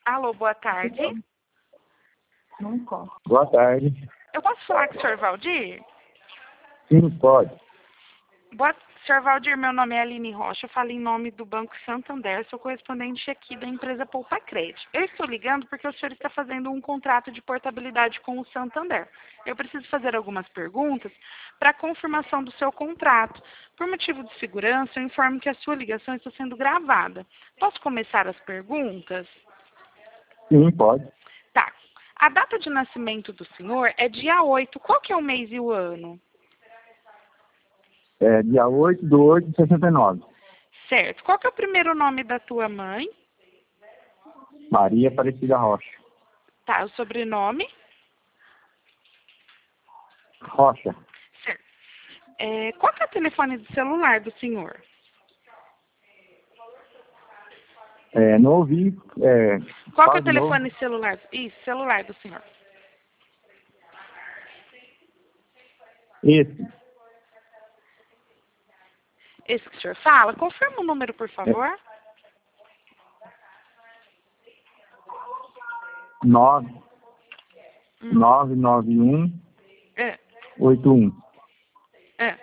Alô, boa tarde. Boa tarde. Eu posso falar com o Sr. Valdir? Sim, pode. Sr. Valdir, meu nome é Aline Rocha, eu falo em nome do Banco Santander, sou correspondente aqui da empresa Poupa Crédito. Eu estou ligando porque o senhor está fazendo um contrato de portabilidade com o Santander. Eu preciso fazer algumas perguntas para confirmação do seu contrato. Por motivo de segurança, eu informo que a sua ligação está sendo gravada. Posso começar as perguntas? Sim, pode. Tá. A data de nascimento do senhor é dia 8. Qual que é o mês e o ano? É dia 8/8/69. Certo. Qual que é o primeiro nome da tua mãe? Maria Aparecida Rocha. Tá. O sobrenome? Rocha. Certo. Qual que é o telefone do celular do senhor? Não ouvi. Qual que é o Fala de novo. telefone celular? Isso, celular do senhor. Esse. Esse que o senhor fala? Confirma o número, por favor. 99181. É. É.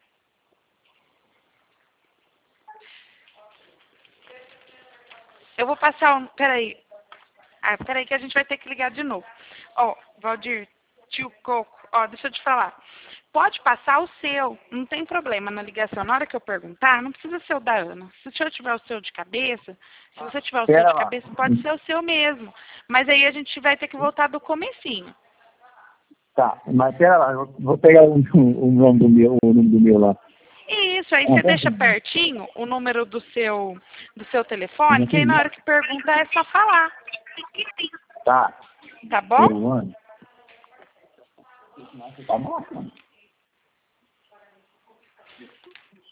Eu vou passar um... Peraí. Peraí que a gente vai ter que ligar de novo. Ó, Valdir, tio Coco, deixa eu te falar. Pode passar o seu, não tem problema na ligação. Na hora que eu perguntar, não precisa ser o da Ana. Se o senhor tiver o seu de cabeça, se você tiver o seu de cabeça, pode ser o seu mesmo. Mas aí a gente vai ter que voltar do comecinho. Tá, mas pera lá, eu vou pegar o nome do meu lá. Isso, aí você deixa pertinho o número do seu telefone, que aí na hora que perguntar é só falar. Tá. Tá bom? Tá bom.